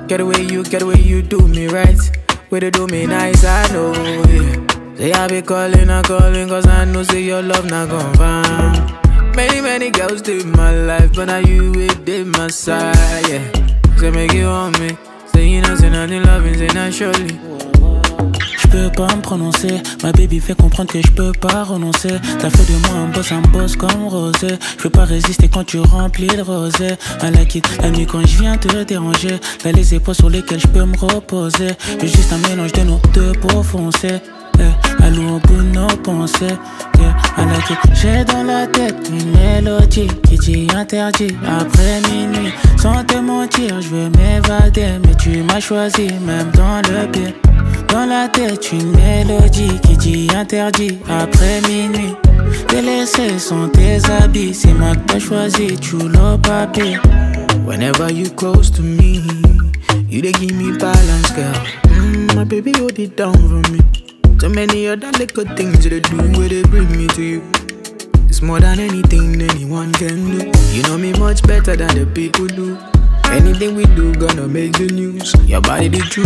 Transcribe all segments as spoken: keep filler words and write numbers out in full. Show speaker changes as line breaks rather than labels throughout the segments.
Get the way you, get the way you do me right. Way to do me nice, I know, yeah. Say I be calling, I calling, cause I know say your love not gon' find. Many, many girls did my life, but now you it did my side, yeah. Say make you want me. Say you know, say nothing loving, say not surely.
J'peux pas me prononcer, ma baby fait comprendre que j'peux pas renoncer. T'as fait de moi un boss, un boss comme Rosé. J'peux pas résister quand tu remplis le rosé. À la quitte, la nuit quand j'viens te déranger. T'as les épaules sur lesquelles j'peux me reposer. J'ai juste un mélange de nos deux peaux foncées. Eh, à l'eau au bout de nos pensées. Yeah, à la quitte, j'ai dans la tête une mélodie qui dit interdit après minuit. Sans te mentir, j'veux m'évader, mais tu m'as choisi même dans le pire. Dans la tête une mélodie qui dit interdit après minuit. Délaissé sont tes habits, c'est moi que t'as choisi, tu l'as papier.
Whenever you close to me, you dey give me balance, girl. Mm, my baby hold it down for me. So many other little things you do where they bring me to you. It's more than anything anyone can do. You know me much better than the people do. Anything we do gonna make the news. Your body the truth.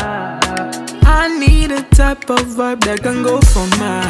I need a type of vibe that can go for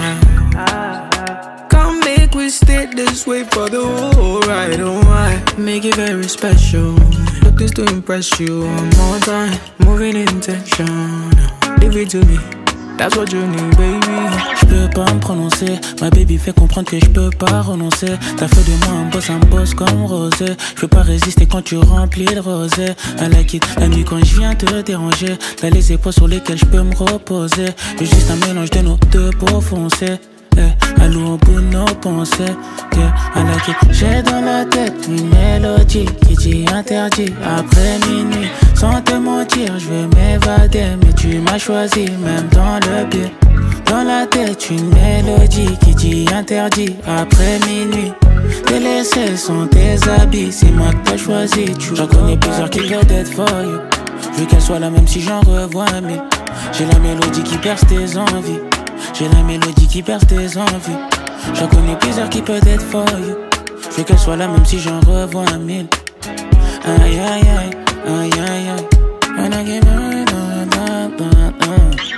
mine. Come make we stay this way for the whole ride. Oh, I make it very special. Look this to impress you one more time. Moving intention. Leave it to me. That's what you need, baby.
J'peux pas me prononcer, ma baby fait comprendre que j'peux pas renoncer. T'as fait de moi un boss, un boss comme Rosé. J'peux pas résister quand tu remplis le rosé. À la quitte, la nuit quand j'viens te déranger. T'as les épaules sur lesquelles j'peux me reposer. J'ai juste un mélange de nos deux peaux foncées. Eh, à l'eau au bout de nos pensées. Yeah, à la quitte, j'ai dans la tête une mélodie qui dit interdit après minuit. Sans te mentir, j'veux m'évader, mais tu m'as choisi même dans le pire. Dans la tête une mélodie qui dit interdit après minuit. Délaissés sont tes habits, c'est moi que t'as choisi. J'en connais plusieurs qui veulent être for you. Je veux qu'elle soit là même si j'en revois mille. J'ai la mélodie qui perce tes envies. J'ai la mélodie qui perce tes envies. J'en connais plusieurs qui peuvent être for you. Je veux qu'elle soit là même si j'en revois mille. Aïe aïe aïe, aïe aïe aïe. When I give her, no, no, no, no.